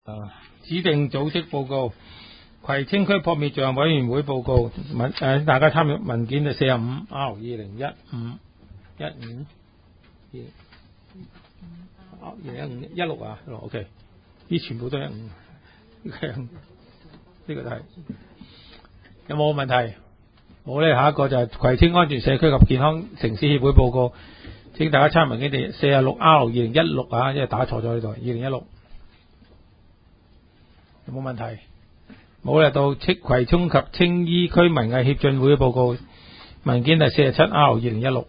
指定組織報告，葵青區撲滅罪行委員會報告，大家參閱文件就 45R 2015-2016啊，OK， 呢全部都係15，呢個都係。有冇問題？冇咧，下一個就係葵青安全社區及健康城市協會報告，請大家參閱文件第 46R 2016啊，因為打錯咗呢度，2016。有冇問題？冇咧，到葵涌及青衣區文藝協進會嘅報告，文件第 47R 2016。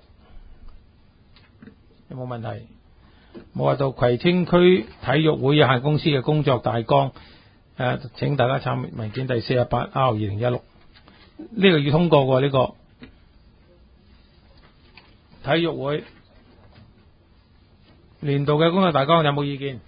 有冇問題？冇話到葵青區體育會有限公司嘅工作大綱，請大家參閱文件第 48R 2016。呢個要通過嘅，呢個體育會年度嘅工作大綱有冇意見？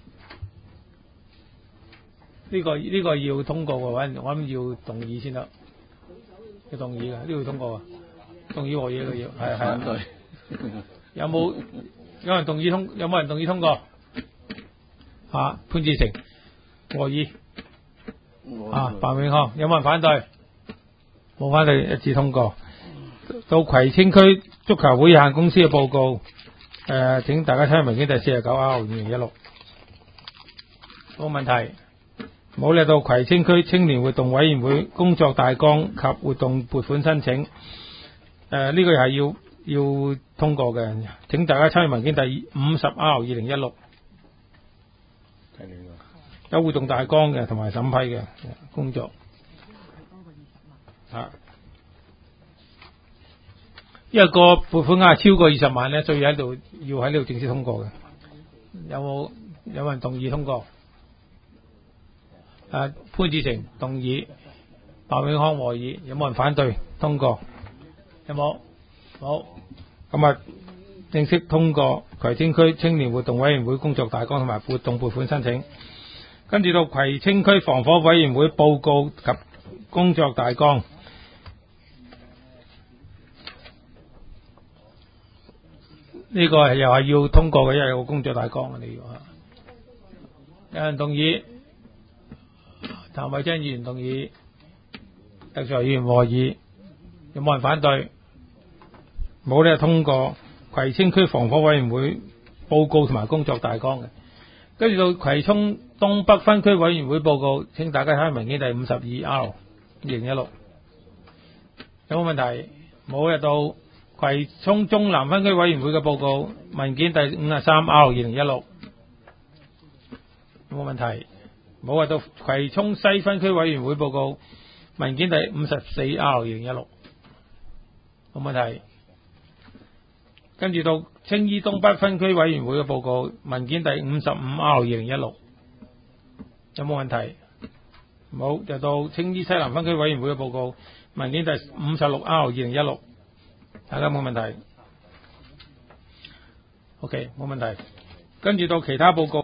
呢個要通過嘅話，我諗要動議先得，要動議嘅，呢個要通過啊，動議和嘢嘅要係對。有冇人動議有冇人動議通過？潘志成和議白永康，有冇人反對？冇反對，一致通過。到葵青區足球會有限公司嘅報告，請大家睇下文件第 49R 2016。冇問題。冇理到葵青區青年活動委員會工作大綱及活動撥款申請，呢個又係要通過嘅，請大家參閱文件第 50R 2016。有活動大綱嘅同埋審批嘅工作。因為個撥款額超過20萬咧，所以要喺呢度正式通過嘅。有人動議通過？潘志成動議，白永康和議，有冇人反對通過？有冇？好，咁正式通過葵青區青年活動委員會工作大綱同埋活動撥款申請。跟住到葵青區防火委員會報告及工作大綱，呢個又係要通過嘅，因為有個工作大綱啊，你要有人動議？譚慧珍議員動議，石材議員和議，有冇人反對？冇咧，通過葵青區防火委員會報告同埋工作大綱嘅。跟住到葵涌東北分區委員會報告，請大家睇下文件第 52R 2016。有冇問題？冇咧，到葵涌中南分區委員會嘅報告，文件第 53R 2016。有冇問題？冇話到葵涌西分區委員會報告，文件第 54R 2016。冇問題。跟住到青衣東北分區委員會嘅報告，文件第 55R 2016。有冇問題？冇。就到青衣西南分區委員會嘅報告，文件第 56R 2016。大家冇問題？ OK， 冇問題。跟住到其他報告。